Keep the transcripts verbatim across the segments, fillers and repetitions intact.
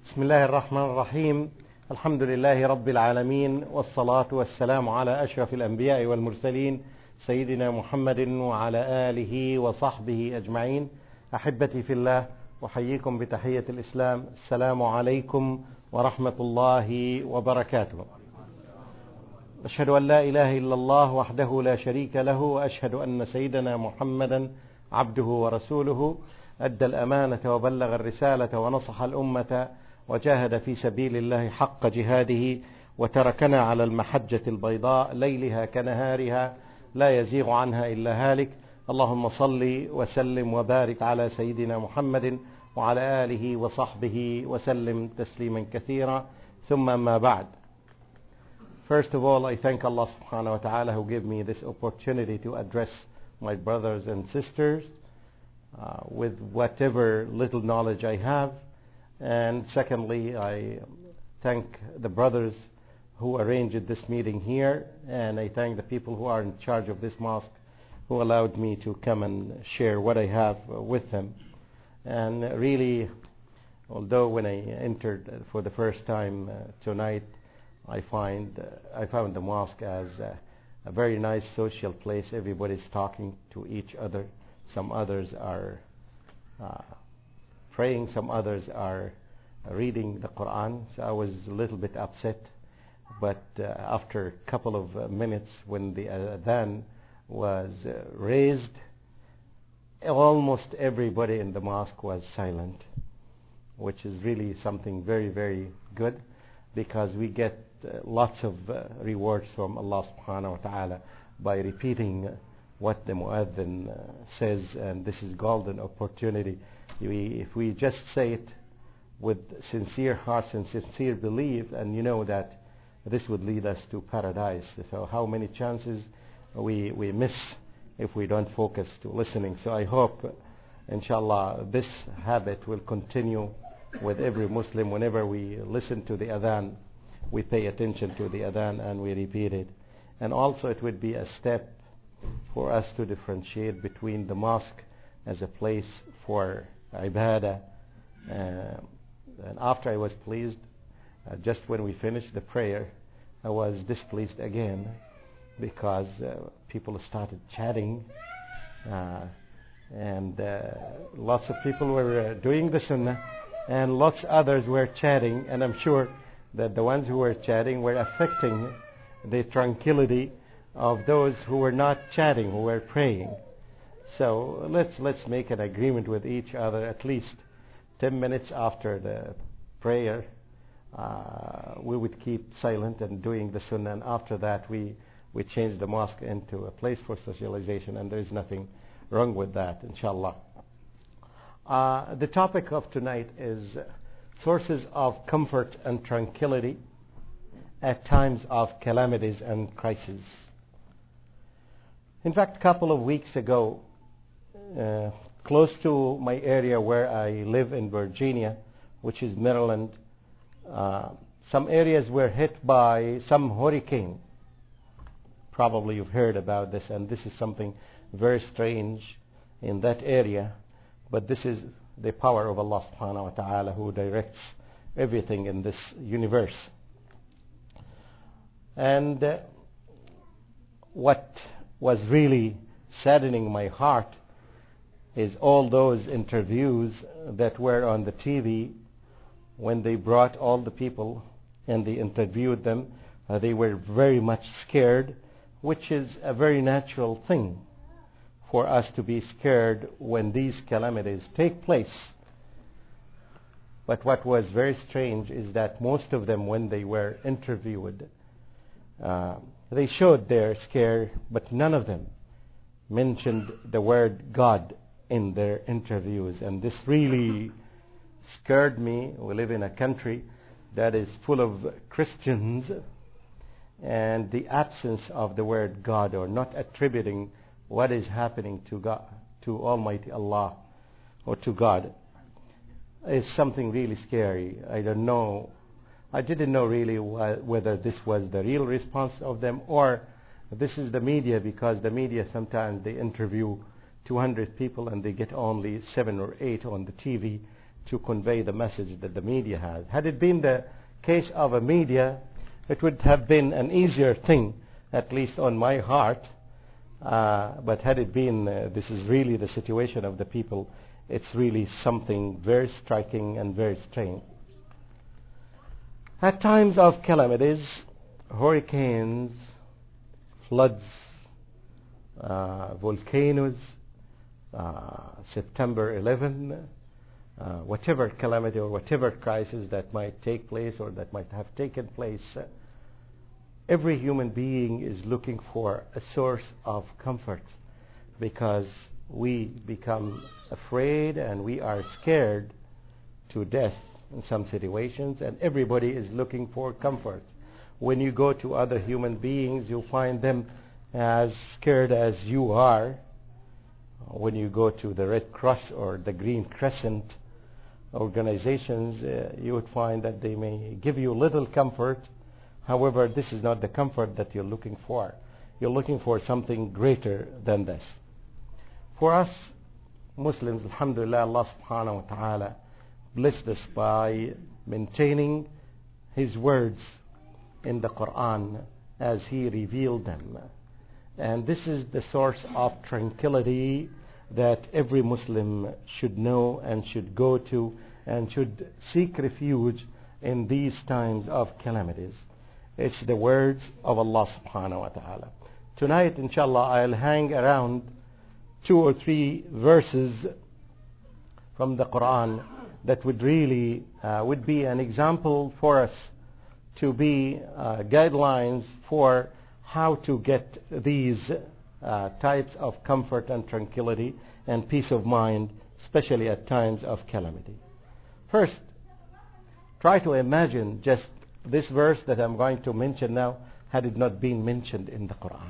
بسم الله الرحمن الرحيم. الحمد لله رب العالمين، والصلاة والسلام على أشرف الأنبياء والمرسلين سيدنا محمد وعلى آله وصحبه أجمعين. أحبتي في الله، أحييكم بتحية الإسلام. السلام عليكم ورحمة الله وبركاته. أشهد أن لا إله إلا الله وحده لا شريك له، وأشهد أن سيدنا محمدا عبده ورسوله، أدى الأمانة وبلغ الرسالة ونصح الأمة وجاهد في سبيل الله حق جهاده، وتركنا على المحجة البيضاء ليلها كنهارها لا يزيغ عنها إلا هالك. اللهم صل وسلم وبارك على سيدنا محمد وعلى آله وصحبه وسلم تسليما كثيرا. ثم ما بعد. First of all, I thank Allah subhanahu wa ta'ala who gave me this opportunity to address my brothers and sisters uh, with whatever little knowledge I have. And secondly, I thank the brothers who arranged this meeting here, and I thank the people who are in charge of this mosque who allowed me to come and share what I have with them. And really, although when I entered for the first time uh, tonight, I find uh, I found the mosque as uh, a very nice social place. Everybody's talking to each other. Some others are uh, praying, some others are reading the Quran. So I was a little bit upset, but uh, after a couple of uh, minutes, when the adhan was uh, raised, almost everybody in the mosque was silent, which is really something very, very good, because we get uh, lots of uh, rewards from Allah subhanahu wa ta'ala by repeating uh, what the muadhin uh, says, and this is golden opportunity. We, if we just say it with sincere hearts and sincere belief, and you know that this would lead us to paradise. So how many chances we, we miss if we don't focus to listening. So I hope, inshallah, this habit will continue with every Muslim. Whenever we listen to the adhan, we pay attention to the adhan and we repeat it. And also it would be a step for us to differentiate between the mosque as a place for ibadah. Uh, and after I was pleased, uh, just when we finished the prayer, I was displeased again, because uh, people started chatting, uh, and uh, lots of people were uh, doing the sunnah, and lots others were chatting, and I'm sure that the ones who were chatting were affecting the tranquility of those who were not chatting, who were praying. So let's let's make an agreement with each other. At least ten minutes after the prayer, uh, we would keep silent and doing the sunnah, and after that we we change the mosque into a place for socialization, and there is nothing wrong with that, inshallah. Uh, the topic of tonight is sources of comfort and tranquility at times of calamities and crises. In fact, a couple of weeks ago, uh, close to my area where I live in Virginia, which is Maryland, uh, some areas were hit by some hurricane. Probably you've heard about this, and this is something very strange in that area, but this is the power of Allah subhanahu wa ta'ala who directs everything in this universe. And uh, what was really saddening my heart is all those interviews that were on the T V when they brought all the people and they interviewed them. Uh, they were very much scared, which is a very natural thing for us to be scared when these calamities take place. But what was very strange is that most of them, when they were interviewed, uh, they showed their scare, but none of them mentioned the word God in their interviews. And this really scared me. We live in a country that is full of Christians, and the absence of the word God, or not attributing what is happening to God, to Almighty Allah, or to God, is something really scary. I don't know. I didn't know really wh- whether this was the real response of them, or this is the media, because the media sometimes they interview two hundred people and they get only seven or eight on the T V to convey the message that the media has. Had it been the case of a media, it would have been an easier thing, at least on my heart. Uh, but had it been, uh, this is really the situation of the people, it's really something very striking and very strange. At times of calamities, hurricanes, floods, uh, volcanoes, uh, September eleventh, uh, whatever calamity or whatever crisis that might take place or that might have taken place, uh, every human being is looking for a source of comfort, because we become afraid and we are scared to death in some situations, and everybody is looking for comfort. When you go to other human beings, you find them as scared as you are. When you go to the Red Cross or the Green Crescent organizations, uh, you would find that they may give you little comfort. However, this is not the comfort that you're looking for. You're looking for something greater than this. For us Muslims, alhamdulillah, Allah subhanahu wa ta'ala blessed us by maintaining His words in the Quran as He revealed them. And this is the source of tranquility that every Muslim should know and should go to and should seek refuge in these times of calamities. It's the words of Allah subhanahu wa ta'ala. Tonight, inshallah, I'll hang around two or three verses from the Quran that would really uh, would be an example for us, to be uh, guidelines for how to get these uh, types of comfort and tranquility and peace of mind, especially at times of calamity. First, try to imagine just this verse that I'm going to mention now had it not been mentioned in the Quran.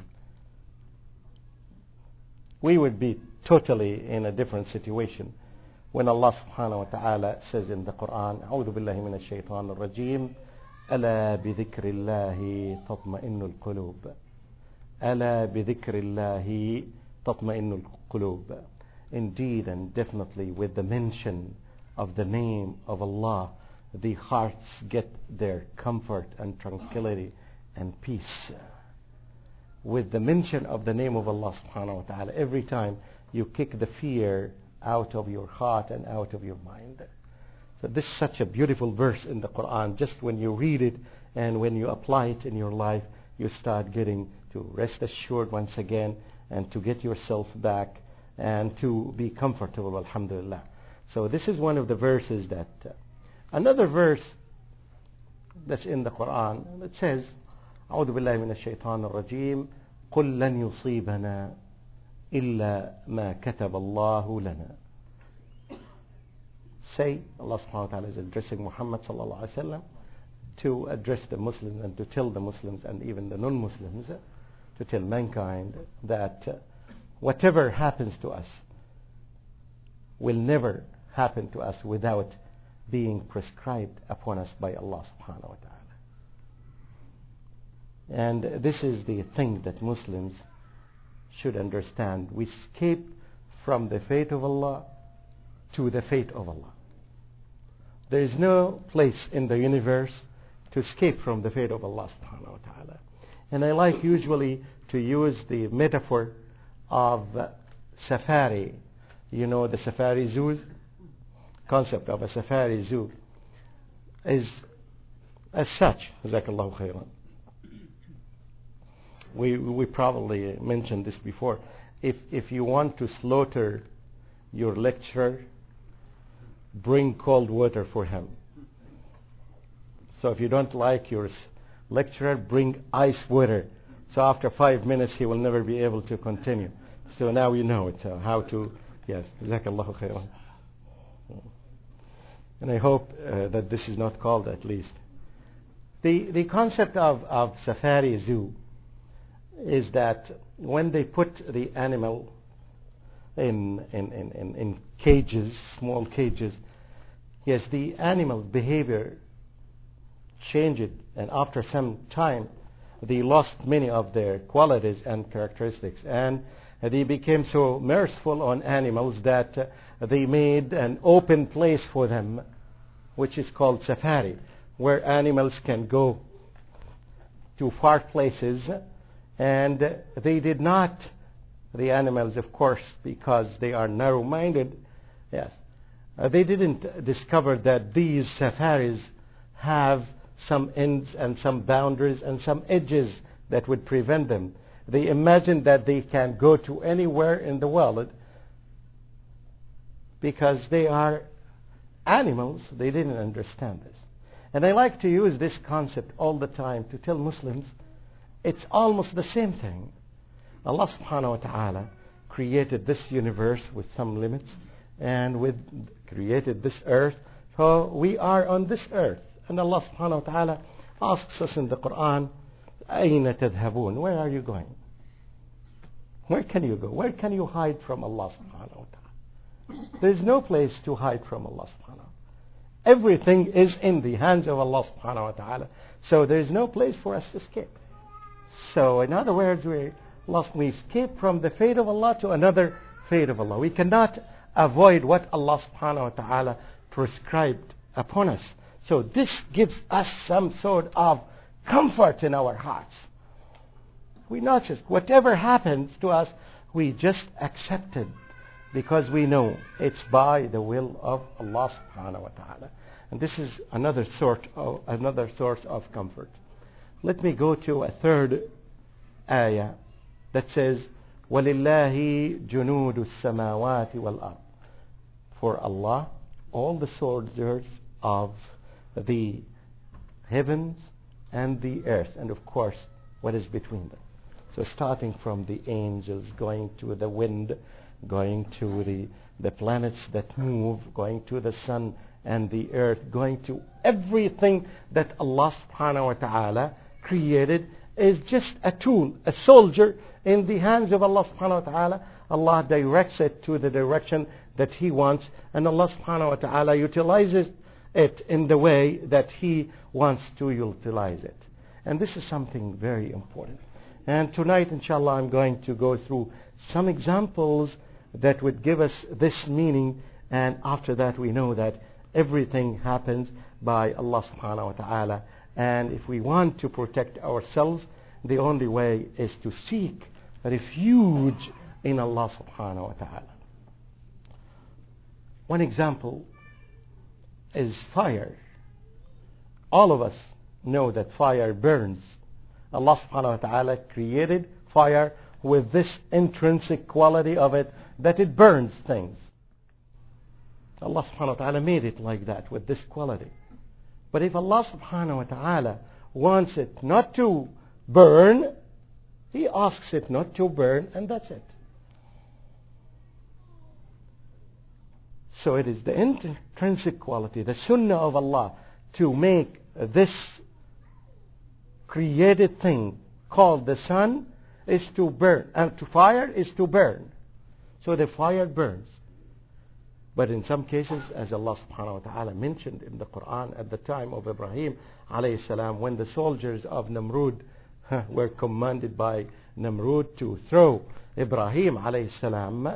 We would be totally in a different situation when Allah subhanahu wa ta'ala says in the Quran, أعوذ بالله من الشيطان الرجيم ألا بذكر الله تطمئن القلوب ألا بذكر الله تطمئن القلوب. Indeed and definitely with the mention of the name of Allah, the hearts get their comfort and tranquility and peace. With the mention of the name of Allah subhanahu wa ta'ala, every time you kick the fear out of your heart and out of your mind. So this is such a beautiful verse in the Quran. Just when you read it and when you apply it in your life, you start getting to rest assured once again and to get yourself back and to be comfortable, alhamdulillah. So this is one of the verses that... Uh, another verse that's in the Quran that says, أعوذ بالله من الشيطان الرجيم قل لن يصيبنا إلا ما كتب الله لنا. Say, Allah subhanahu wa ta'ala is addressing Muhammad sallallahu alaihi wasallam to address the Muslims and to tell the Muslims and even the non-Muslims, uh, to tell mankind that uh, whatever happens to us will never happen to us without being prescribed upon us by Allah subhanahu wa ta'ala. And this is the thing that Muslims should understand. We escape from the fate of Allah to the fate of Allah. There is no place in the universe to escape from the fate of Allah subhanahu wa ta'ala. And I like usually to use the metaphor of uh, safari. You know the safari zoo? Concept of a safari zoo is as such. Jazakallahu khairan. We we probably mentioned this before. If if you want to slaughter your lecturer, bring cold water for him. So if you don't like your lecturer, bring ice water. So after five minutes, he will never be able to continue. So now you know it, uh, how to, yes, Jazakallahu khairan. And I hope uh, that this is not called at least. The the concept of, of safari zoo is that when they put the animal in, in, in, in, in cages, small cages, yes, the animal's behavior changed, and after some time they lost many of their qualities and characteristics, and they became so merciful on animals that uh, they made an open place for them, which is called safari, where animals can go to far places. And they did not, the animals, of course, because they are narrow-minded, yes, uh, they didn't discover that these safaris have some ends and some boundaries and some edges that would prevent them. They imagined that they can go to anywhere in the world because they are animals. They didn't understand this. And I like to use this concept all the time to tell Muslims it's almost the same thing. Allah subhanahu wa ta'ala created this universe with some limits and with created this earth. So we are on this earth. And Allah subhanahu wa ta'ala asks us in the Quran, أَيْنَ تَذْهَبُونَ? Where are you going? Where can you go? Where can you hide from Allah subhanahu wa ta'ala? There is no place to hide from Allah subhanahu wa ta'ala. Everything is in the hands of Allah subhanahu wa ta'ala. So there is no place for us to escape. So in other words, we lost, we escape from the fate of Allah to another fate of Allah. We cannot avoid what Allah subhanahu wa ta'ala prescribed upon us. So this gives us some sort of comfort in our hearts. We not just, whatever happens to us, we just accept it because we know it's by the will of Allah subhanahu wa ta'ala. And this is another sort of, another source of comfort. Let me go to a third ayah that says, وَلِلَّهِ جُنُودُ السَّمَاوَاتِ وَالْأَرْضِ. For Allah, all the soldiers of the heavens and the earth, and of course, what is between them. So starting from the angels, going to the wind, going to the, the planets that move, going to the sun and the earth, going to everything that Allah subhanahu wa ta'ala created is just a tool, a soldier in the hands of Allah subhanahu wa ta'ala. Allah directs it to the direction that He wants, and Allah subhanahu wa ta'ala utilizes it in the way that He wants to utilize it. And this is something very important. And tonight, inshallah, I'm going to go through some examples that would give us this meaning, and after that we know that everything happens by Allah subhanahu wa ta'ala. And if we want to protect ourselves, the only way is to seek refuge in Allah subhanahu wa ta'ala. One example is fire. All of us know that fire burns. Allah subhanahu wa ta'ala created fire with this intrinsic quality of it, that it burns things. Allah subhanahu wa ta'ala made it like that, with this quality. But if Allah subhanahu wa ta'ala wants it not to burn, He asks it not to burn, and that's it. So it is the intrinsic quality, the sunnah of Allah, to make this created thing called the sun is to burn, and to fire is to burn. So the fire burns. But in some cases, as Allah subhanahu wa ta'ala mentioned in the Quran at the time of Ibrahim alayhi salam, when the soldiers of Namrud were commanded by Namrud to throw Ibrahim alayhi salam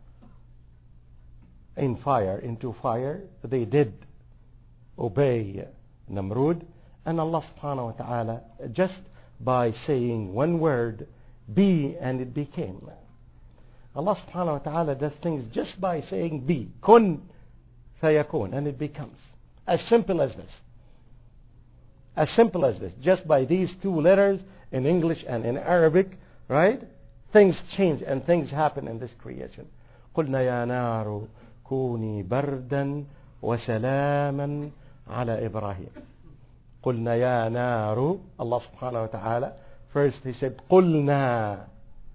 in fire, into fire, they did obey Namrud. And Allah subhanahu wa ta'ala, just by saying one word, be, and it became. Allah subhanahu wa ta'ala does things just by saying be. Kun fayakun, and it becomes. As simple as this. As simple as this. Just by these two letters in English and in Arabic, right? Things change and things happen in this creation. قُلْنَا يَا نَارُ كُونِي بَرْدًا وَسَلَامًا عَلَى إِبْرَاهِيمَ. قُلْنَا يَا نَارُ. Allah subhanahu wa ta'ala, first He said, قُلْنَا.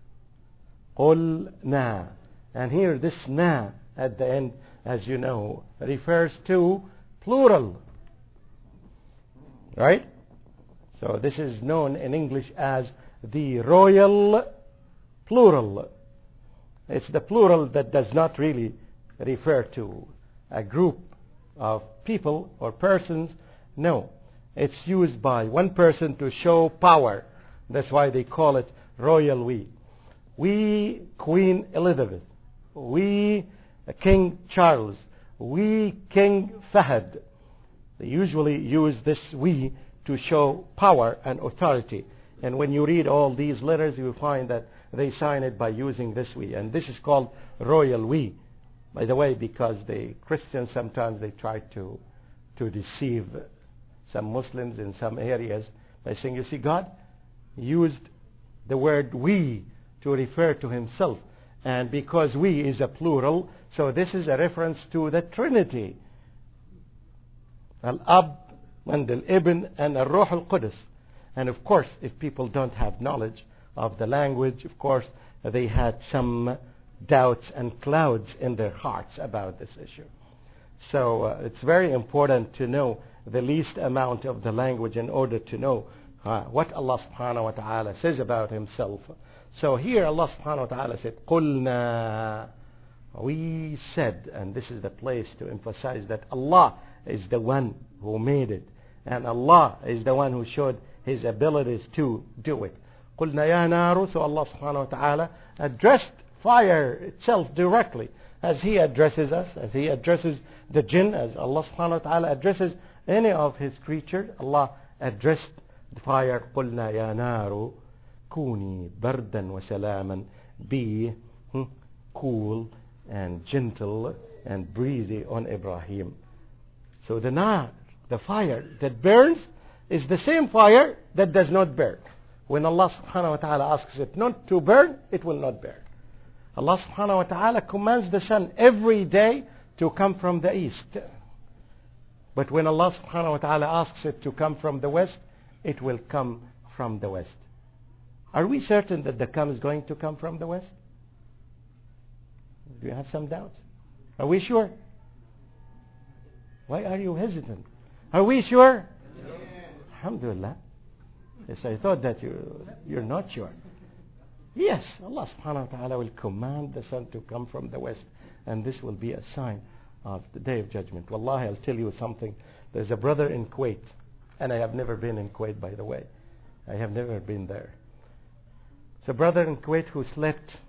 قُلْنَا. And here this na at the end, as you know, refers to plural. Right? So this is known in English as the royal plural. It's the plural that does not really refer to a group of people or persons. No. It's used by one person to show power. That's why they call it royal we. We, Queen Elizabeth. We, King Charles, we King Fahad. They usually use this we to show power and authority. And when you read all these letters, you will find that they sign it by using this we. And this is called royal we. By the way, because the Christians sometimes they try to, to deceive some Muslims in some areas by saying, you see, God used the word we to refer to himself. And because we is a plural, so this is a reference to the Trinity. Al-Ab and Al-Ibn and Al-Ruh Al-Qudus. And of course, if people don't have knowledge of the language, of course, they had some doubts and clouds in their hearts about this issue. So uh, it's very important to know the least amount of the language in order to know uh, what Allah subhanahu wa ta'ala says about himself. So here Allah subhanahu wa ta'ala said, قُلْنَا, we said, and this is the place to emphasize that Allah is the one who made it. And Allah is the one who showed his abilities to do it. قُلْنَا يَا نَارُ, so Allah subhanahu wa ta'ala addressed fire itself directly, as he addresses us, as he addresses the jinn, as Allah subhanahu wa ta'ala addresses any of his creatures. Allah addressed the fire, قُلْنَا يَا نَارُ كُونِي بَرْدًا وَسَلَامًا, be hmm, cool and gentle and breezy on Ibrahim. So the nar, the fire that burns, is the same fire that does not burn. When Allah subhanahu wa ta'ala asks it not to burn, it will not burn. Allah subhanahu wa ta'ala commands the sun every day to come from the east. But when Allah subhanahu wa ta'ala asks it to come from the west, it will come from the west. Are we certain that the sun is going to come from the west? Do you have some doubts? Are we sure? Why are you hesitant? Are we sure? Yeah. Alhamdulillah. Yes, I thought that you, you're not sure. Yes, Allah subhanahu wa ta'ala will command the sun to come from the west. And this will be a sign of the Day of Judgment. Wallahi, I'll tell you something. There's a brother in Kuwait. And I have never been in Kuwait, by the way. I have never been there. It's a brother in Kuwait who slept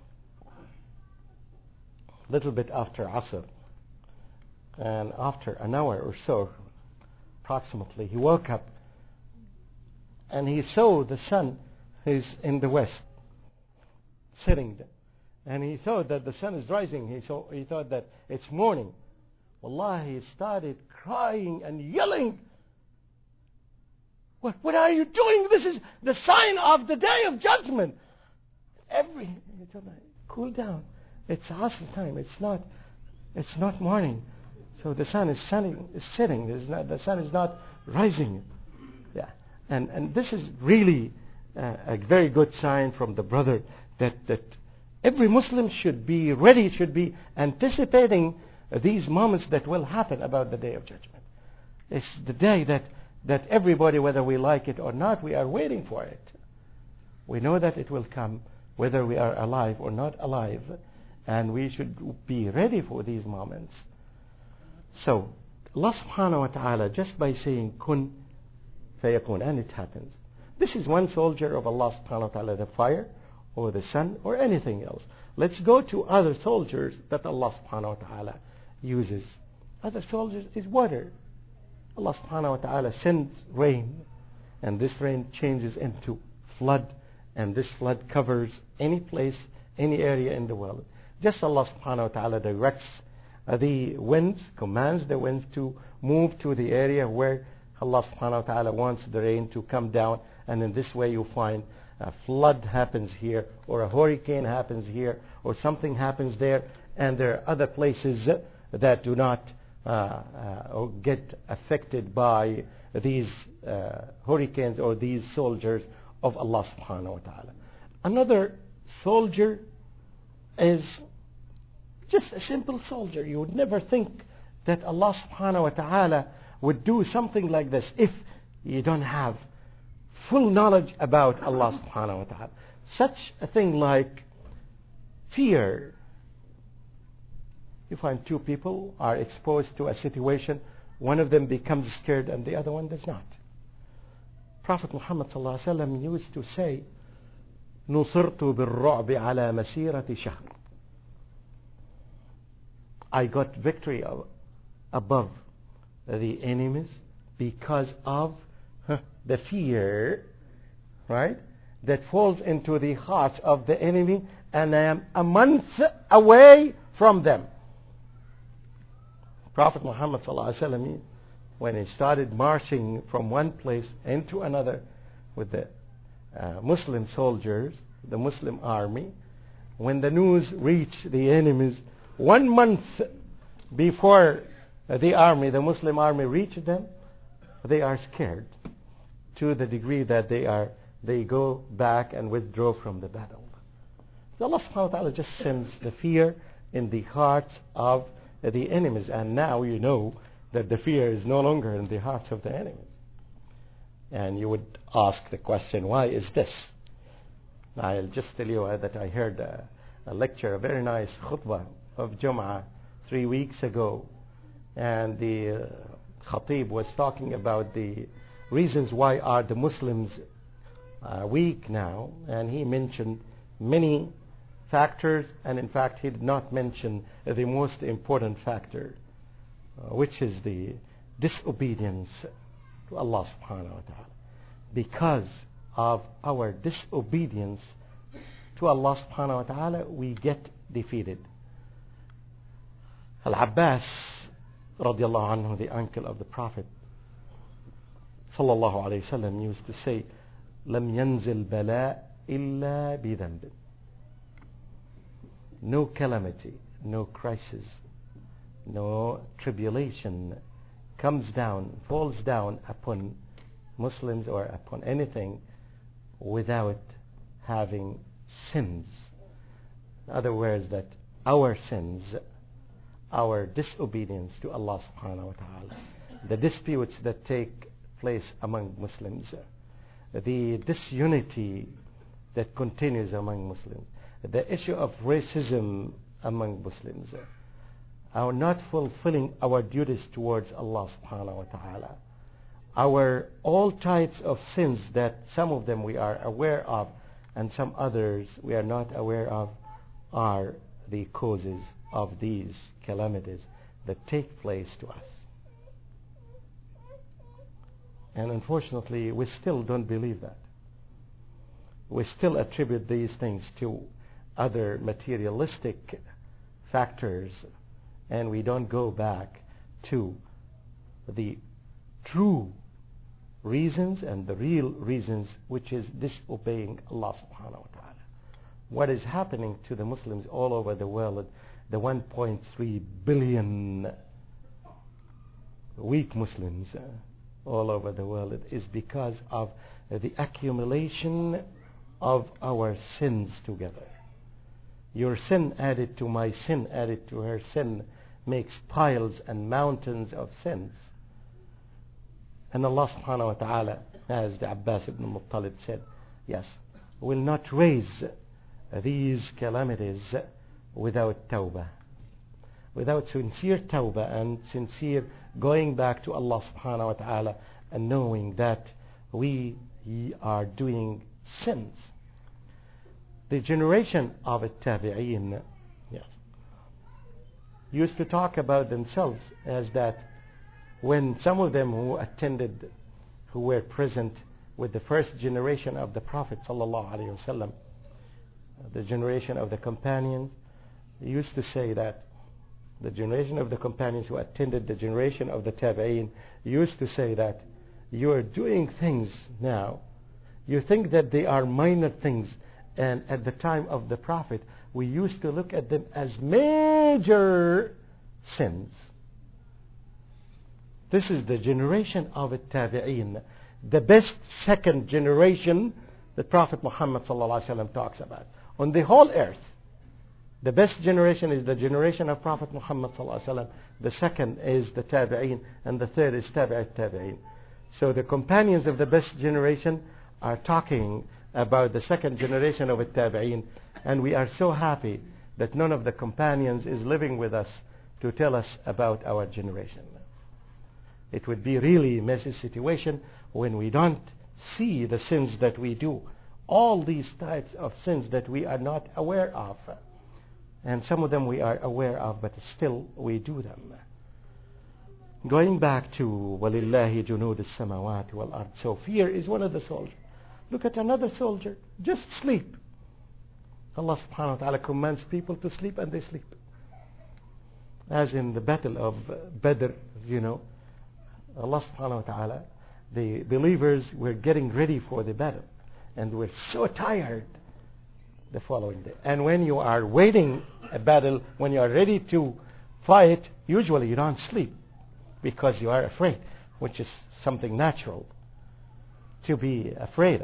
a little bit after Asr. And after an hour or so, approximately, he woke up and he saw the sun is in the west, sitting there. And he thought that the sun is rising. He, saw, he thought that it's morning. Wallahi, he started crying and yelling. What, what are you doing? This is the sign of the Day of Judgment. Every, he said, cool down. It's Asr time. It's not, it's not morning. So the sun is, sunning, is setting. Not, the sun is not rising. Yeah, and and this is really uh, a very good sign from the brother that that every Muslim should be ready, should be anticipating uh, these moments that will happen about the Day of Judgment. It's the day that that everybody, whether we like it or not, we are waiting for it. We know that it will come, whether we are alive or not alive, and we should be ready for these moments. So, Allah subhanahu wa ta'ala, just by saying kun fayakun, and it happens. This is one soldier of Allah subhanahu wa ta'ala, the fire, or the sun, or anything else. Let's go to other soldiers that Allah subhanahu wa ta'ala uses. Other soldiers is water. Allah subhanahu wa ta'ala sends rain, and this rain changes into flood, and this flood covers any place, any area in the world. Just Allah subhanahu wa ta'ala directs Uh, the winds, commands the winds to move to the area where Allah subhanahu wa ta'ala wants the rain to come down, and in this way you find a flood happens here, or a hurricane happens here, or something happens there, and there are other places that do not uh, uh, or get affected by these uh, hurricanes or these soldiers of Allah subhanahu wa ta'ala. Another soldier is just a simple soldier. You would never think that Allah subhanahu wa ta'ala would do something like this if you don't have full knowledge about Allah subhanahu wa ta'ala. Such a thing like fear. You find two people are exposed to a situation, one of them becomes scared and the other one does not. Prophet Muhammad sallallahu alaihi wasallam used to say, نُصِرْتُ بِالرُّعْبِ عَلَى مَسِيرَةِ شَهْرٍ. I got victory above the enemies because of huh, the fear, right, that falls into the hearts of the enemy, and I am a month away from them. Prophet Muhammad sallallahu alaihi wasallam, when he started marching from one place into another with the uh, Muslim soldiers, the Muslim army, when the news reached the enemies, one month before the army, the Muslim army reached them, they are scared to the degree that they are they go back and withdraw from the battle. So Allah subhanahu wa ta'ala just sends the fear in the hearts of the enemies, and now you know that the fear is no longer in the hearts of the enemies. And you would ask the question, why is this? I'll just tell you that I heard a, a lecture, a very nice khutbah of Jum'ah three weeks ago, and the uh, Khatib was talking about the reasons why are the Muslims uh, weak now, and he mentioned many factors, and in fact he did not mention uh, the most important factor, uh, which is the disobedience to Allah subhanahu wa ta'ala. Because of our disobedience to Allah subhanahu wa ta'ala, we get defeated. Al-Abbas radiallahu anhu, the uncle of the Prophet sallallahu alayhi wasallam, used to say, لم ينزل بلاء إلا بذنب. No calamity, no crisis, no tribulation comes down, falls down upon Muslims or upon anything without having sins. In other words, that our sins, our disobedience to Allah subhanahu wa ta'ala, the disputes that take place among Muslims, the disunity that continues among Muslims, the issue of racism among Muslims, our not fulfilling our duties towards Allah subhanahu wa ta'ala, our all types of sins that some of them we are aware of and some others we are not aware of, are the causes of these calamities that take place to us. And unfortunately, we still don't believe that. We still attribute these things to other materialistic factors, and we don't go back to the true reasons and the real reasons, which is disobeying Allah subhanahu wa ta'ala. What is happening to the Muslims all over the world, the one point three billion weak Muslims uh, all over the world, is because of uh, the accumulation of our sins together. Your sin added to my sin, added to her sin, makes piles and mountains of sins. And Allah subhanahu wa ta'ala, as the Abbas ibn Muttalib said, yes, will not raise these calamities without tawbah. Without sincere tawbah and sincere going back to Allah subhanahu wa ta'ala and knowing that we are doing sins. The generation of Tabi'een, yes, used to talk about themselves as that when some of them who attended, who were present with the first generation of the Prophet sallallahu alaihi wasallam, the generation of the companions, they used to say that the generation of the companions who attended the generation of the Tabi'een used to say that you are doing things now, you think that they are minor things, and at the time of the Prophet we used to look at them as major sins. This is the generation of the Tabi'een, the best second generation that Prophet Muhammad sallallahu alaihi wasallam talks about on the whole earth. The best generation is the generation of Prophet Muhammad sallallahu alaihi wasallam. The second is the Tabi'een, and the third is Tabi'at Tabi'een. So the companions of the best generation are talking about the second generation of the Tabi'een, and we are so happy that none of the companions is living with us to tell us about our generation. It would be really a messy situation when we don't see the sins that we do, all these types of sins that we are not aware of. And some of them we are aware of, but still we do them. Going back to وَلِلَّهِ جُنُودُ السَّمَاوَاتِ وَالْأَرْضِ. So fear is one of the soldiers. Look at another soldier. Just sleep. Allah subhanahu wa ta'ala commands people to sleep, and they sleep. As in the battle of Badr, you know, Allah subhanahu wa ta'ala, the believers were getting ready for the battle, and were so tired the following day. And when you are waiting a battle, when you are ready to fight, usually you don't sleep because you are afraid, which is something natural to be afraid of.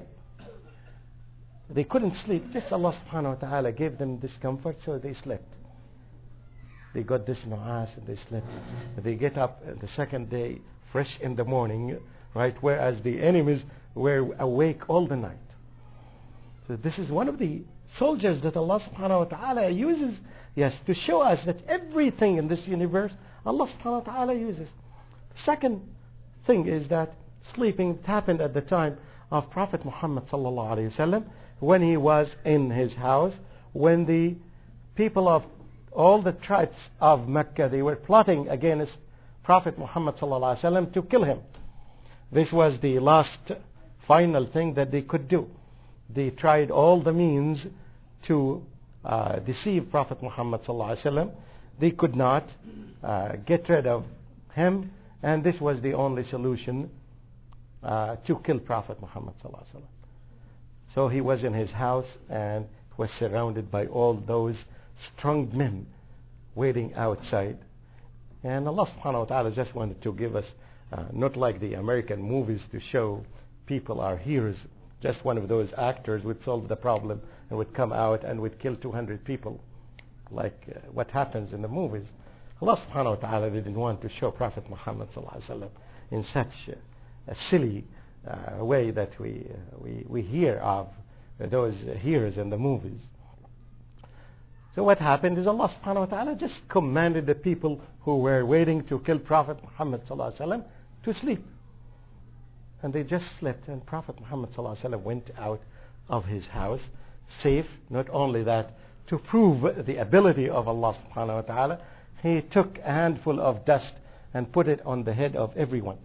They couldn't sleep. Just Allah subhanahu wa ta'ala gave them discomfort, so they slept. They got this nu'as and they slept. They get up the second day fresh in the morning, right? Whereas the enemies were awake all the night. So this is one of the soldiers that Allah subhanahu wa ta'ala uses, yes, to show us that everything in this universe, Allah subhanahu wa ta'ala uses. The second thing is that sleeping happened at the time of Prophet Muhammad sallallahu alayhi wa sallam, when he was in his house, when the people of all the tribes of Mecca, they were plotting against Prophet Muhammad sallallahu alaihi wasallam to kill him. This was the last final thing that they could do. They tried all the means to uh, deceive Prophet Muhammad sallallahu alaihi wasallam. They could not uh, get rid of him, and this was the only solution uh, to kill Prophet Muhammad sallallahu alaihi wasallam. So he was in his house and was surrounded by all those strong men waiting outside. And Allah subhanahu wa ta'ala just wanted to give us, uh, not like the American movies to show people are heroes. Just one of those actors would solve the problem and would come out and would kill two hundred people, like uh, what happens in the movies. Allah subhanahu wa ta'ala didn't want to show Prophet Muhammad sallallahu alaihi wasallam in such a, a silly uh, way that we, uh, we, we hear of those heroes in the movies. So what happened is Allah subhanahu wa ta'ala just commanded the people who were waiting to kill Prophet Muhammad sallallahu alaihi wasallam to sleep. And they just slept, and Prophet Muhammad sallallahu alaihi wasallam went out of his house safe. Not only that, to prove the ability of Allah subhanahu wa ta'ala, he took a handful of dust and put it on the head of everyone.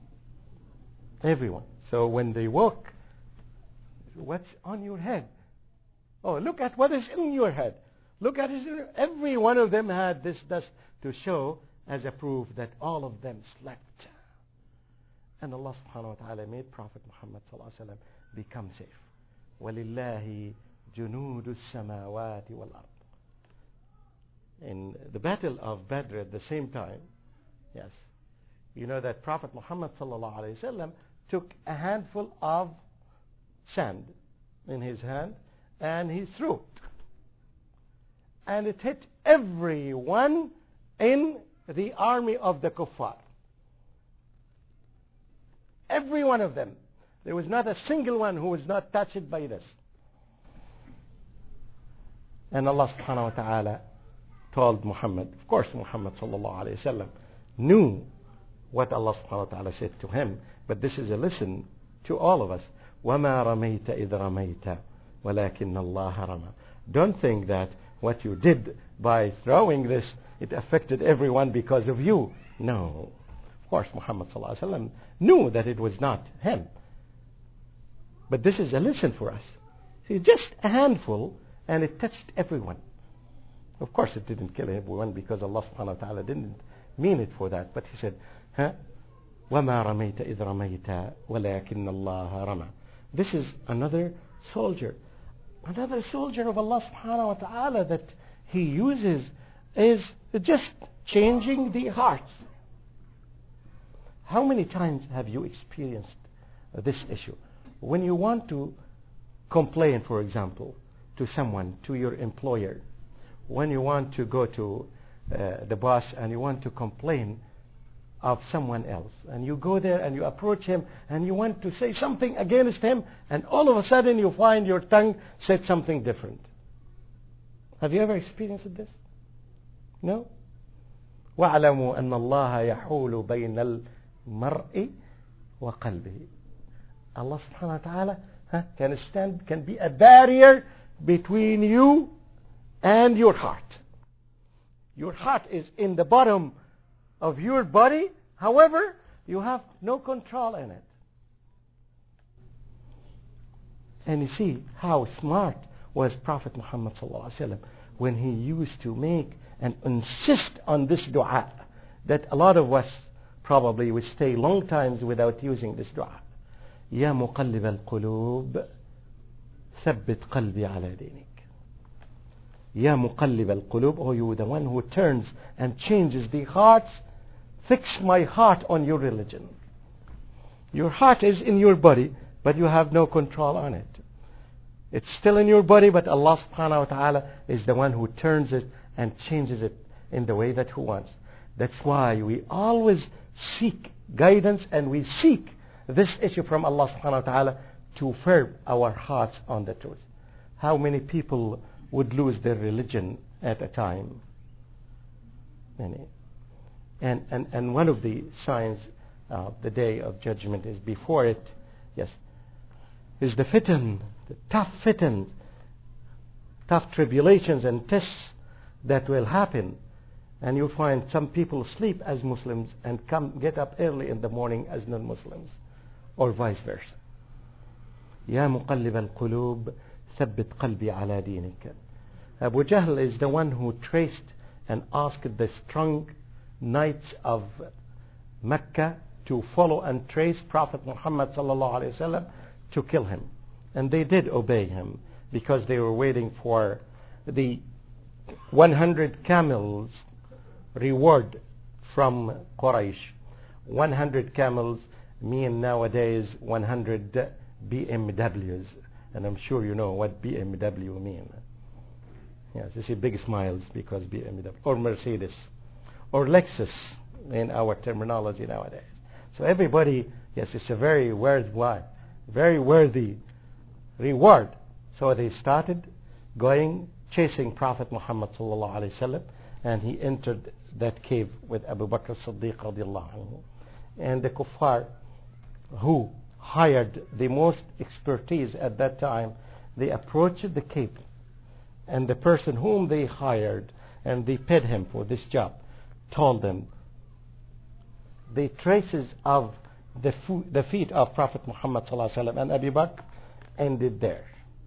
Everyone. So when they woke, what's on your head? Oh, look at what is in your head. Look at his, every one of them had this dust to show as a proof that all of them slept. And Allah subhanahu wa ta'ala made Prophet Muhammad sallallahu alaihi wasallam become safe. وَلِلَّهِ جُنُودُ السَّمَاوَاتِ وَالْأَرْضِ. In the battle of Badr at the same time, yes, you know that Prophet Muhammad sallallahu alaihi wasallam took a handful of sand in his hand and he threw it. And it hit everyone in the army of the kuffar. Every one of them. There was not a single one who was not touched by this. And Allah subhanahu wa ta'ala told Muhammad, of course Muhammad sallallahu alayhi wa sallam knew what Allah subhanahu wa ta'ala said to him, but this is a lesson to all of us. وَمَا رَمَيْتَ إِذْ رَمَيْتَ وَلَكِنَّ اللَّهَ رَمَى. Don't think that what you did by throwing this, it affected everyone because of you. No. Of course, Muhammad sallallahu alaihi wasallam knew that it was not him. But this is a lesson for us. See, just a handful, and it touched everyone. Of course, it didn't kill everyone because Allah subhanahu wa ta'ala didn't mean it for that. But He said, huh? وَمَا رَمَيْتَ إِذْ رَمَيْتَ وَلَكِنَّ اللَّهَ رَمَى. This is another soldier. Another soldier of Allah subhanahu wa ta'ala that He uses is just changing the hearts. How many times have you experienced this issue? When you want to complain, for example, to someone, to your employer, when you want to go to uh, the boss and you want to complain of someone else, and you go there and you approach him and you want to say something against him, and all of a sudden you find your tongue said something different. Have you ever experienced this? No? وَاعْلَمُوا أَنَّ اللَّهَ يَحُولُ بَيْنَ الْمَرْءِ وَقَلْبِهِ. Allah subhanahu wa ta'ala huh, can stand, can be a barrier between you and your heart. Your heart is in the bottom of your body. However, you have no control in it. And you see how smart was Prophet Muhammad sallallahu alaihi wasallam when he used to make and insist on this dua that a lot of us probably would stay long times without using this dua. يا مقلب القلوب ثبت قلبي على دينك. يا مقلب القلوب, oh you the one who turns and changes the hearts, fix my heart on your religion. Your heart is in your body, but you have no control on it. It's still in your body, but Allah subhanahu wa ta'ala is the one who turns it and changes it in the way that He wants. That's why we always seek guidance and we seek this issue from Allah subhanahu wa ta'ala to firm our hearts on the truth. How many people would lose their religion at a time? Many. And, and, and one of the signs of the day of judgment is before it, yes, is the fitan, the tough fitans, tough tribulations and tests that will happen. And you'll find some people sleep as Muslims and come get up early in the morning as non-Muslims, or vice versa. يا مقلب القلوب ثبت قلبي على دينك. Abu Jahl is the one who traced and asked the strong knights of Mecca to follow and trace Prophet Muhammad sallallahu alaihi wasallam to kill him. And they did obey him because they were waiting for the one hundred camels reward from Quraysh. one hundred camels mean nowadays one hundred B M Ws. And I'm sure you know what B M W mean. Yes, you see big smiles because B M W. Or Mercedes. Or Lexus in our terminology nowadays. So everybody, yes, it's a very worthwhile, very worthy reward. So they started going, chasing Prophet Muhammad sallallahu alaihi wasallam, and he entered that cave with Abu Bakr Siddiq radiallahu anhu. And the kuffar who hired the most expertise at that time, they approached the cave. And the person whom they hired and they paid him for this job told them the traces of the, fo- the feet of Prophet Muhammad sallallahu alaihi wasallam and Abu Bakr ended there.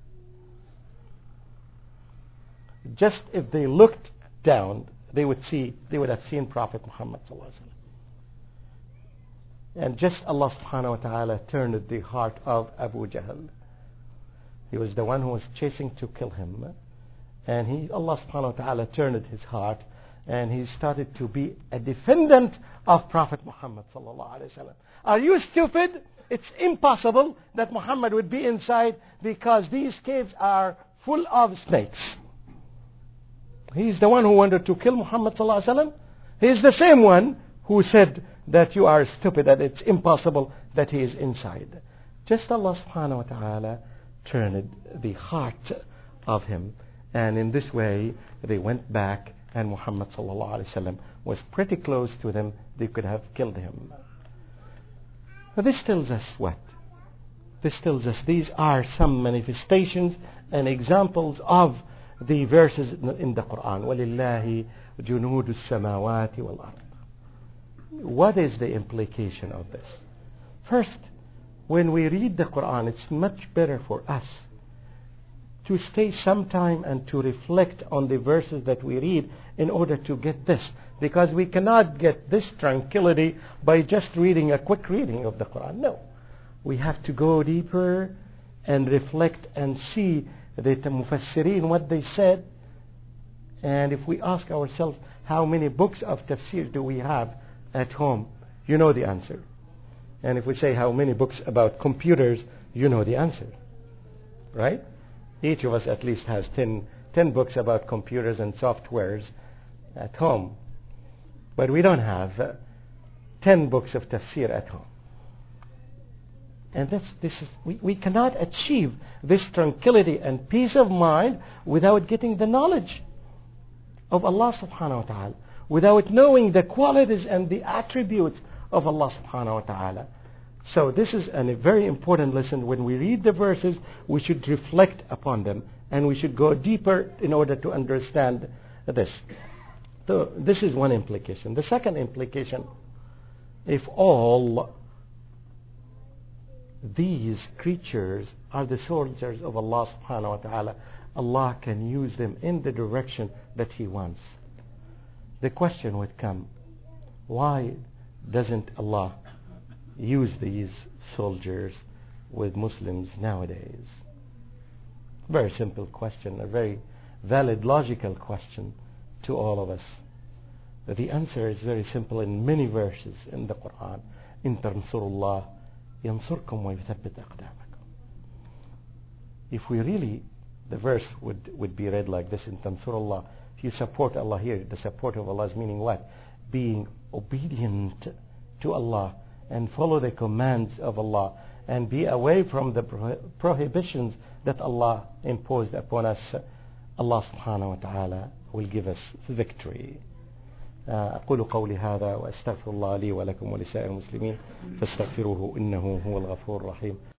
Just if they looked down, they would see, they would have seen Prophet Muhammad sallallahu alaihi wasallam. And just Allah subhanahu wa ta'ala turned the heart of Abu Jahl. He was the one who was chasing to kill him. And he, Allah subhanahu wa ta'ala turned his heart, and he started to be a defendant of Prophet Muhammad sallallahu alaihi wasallam. Are you stupid? It's impossible that Muhammad would be inside because these caves are full of snakes. He's the one who wanted to kill Muhammad sallallahu alaihi wasallam. He's the same one who said that you are stupid, that it's impossible that he is inside. Just Allah subhanahu wa ta'ala turned the heart of him. And in this way, they went back, and Muhammad sallallahu alaihi wasallam was pretty close to them. They could have killed him. Now this tells us what? This tells us these are some manifestations and examples of the verses in the Quran. وَلِلَّهِ جُنُودُ السَّمَاوَاتِ وَالْأَرْضِ. What is the implication of this? First, when we read the Quran, it's much better for us to stay some time and to reflect on the verses that we read in order to get this. Because we cannot get this tranquility by just reading a quick reading of the Quran. No. We have to go deeper and reflect and see the Mufassirin, what they said. And if we ask ourselves, how many books of tafsir do we have at home? You know the answer. And if we say how many books about computers, you know the answer. Right? Each of us at least has ten, ten books about computers and softwares at home. But we don't have uh, ten books of tafsir at home. And that's, this is, we, we cannot achieve this tranquility and peace of mind without getting the knowledge of Allah subhanahu wa ta'ala, without knowing the qualities and the attributes of Allah subhanahu wa ta'ala. So this is a very important lesson. When we read the verses, we should reflect upon them And we should go deeper in order to understand this. So this is one implication. The second implication, if all these creatures are the soldiers of Allah subhanahu wa ta'ala, Allah can use them in the direction that He wants. The question would come, why doesn't Allah use these soldiers with Muslims nowadays? Very simple question, a very valid, logical question to all of us. The answer is very simple in many verses in the Quran. إن تنصروا الله ينصركم ويثبت أقدامكم. If we really, the verse would, would be read like this: in Tansurullah, if you support Allah here, the support of Allah is meaning what? Being obedient to Allah and follow the commands of Allah and be away from the prohibitions that Allah imposed upon us. Allah subhanahu wa ta'ala will give us victory. أقول قولي هذا وأستغفر الله لي ولكم ولسائر المسلمين فاستغفروه إنه هو الغفور الرحيم.